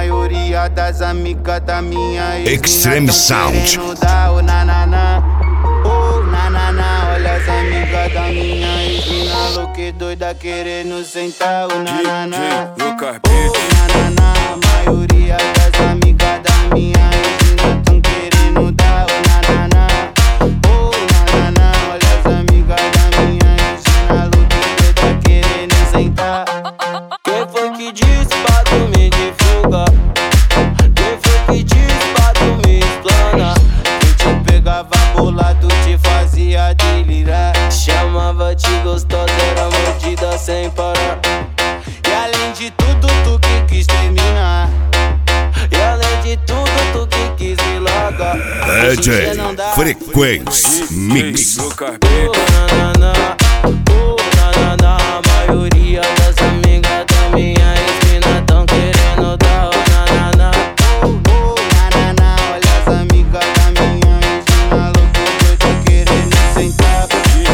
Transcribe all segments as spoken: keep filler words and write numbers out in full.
maioria das amigas da minha ex Extreme Sound. Dar o nananã, oh nananã. Olha as amigas da minha ex-mina louca e doida querendo sentar o nananã. Oh nananã, a maioria das amigas da minha ex-mina tão querendo dar o nananã. Oh nananã, olha as amigas da minha ex-mina louca e doida querendo sentar. Quem foi que disse pra tu me divulgar? Quem foi que disse pra tu me explanar? Quem te pegava bolado te fazia delirar. Chamava de gostosa, era mordida sem parar. E além de tudo tu que quis terminar. E além de tudo tu que quis me largar. D J Frequência Mix. Oh nanana, oh nanana. A maioria das amigas da minha ex-mina tão querendo dar o nanana. Oh, oh, nanana. Olha as amigas da minha ex-mina louca e doida querendo sentar.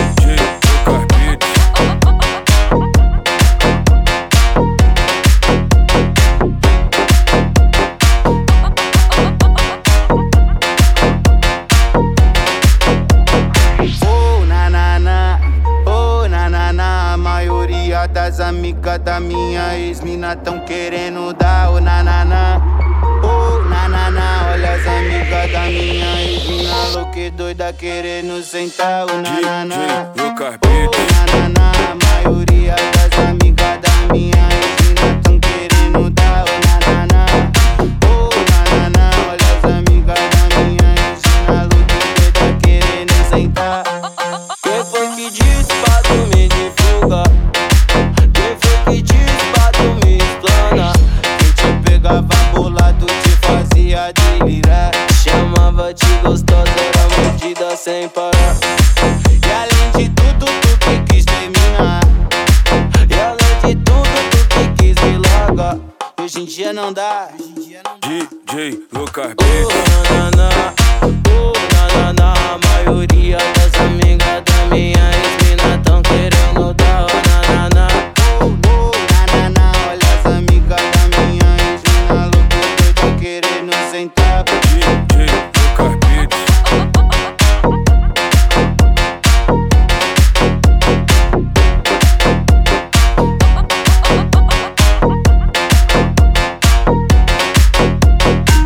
Oh nanana, oh nanana. A maioria das amigas da minha ex-mina tão querendo dar o nananã. Oh nanana, olha as amigas da minha ex-mina louca e doida querendo sentar o nananã. Oh nanana, a maioria das amigas da minha ex-mina tão querendo dar o nananã. Oh nanana, olha as amigas da minha ex-mina louca e doida querendo sentar. Quem foi que disse pra tu me divulgar? Quem foi que disse pra tu me explanar? Quem te pegava bolado te fazia delirar. Chamava de gostosa, era mordida sem parar. E além de tudo tu que quis terminar. E além de tudo tu que quis me largar. Hoje em dia não dá. D J Lucas Oh nanana, oh nanana. A maioria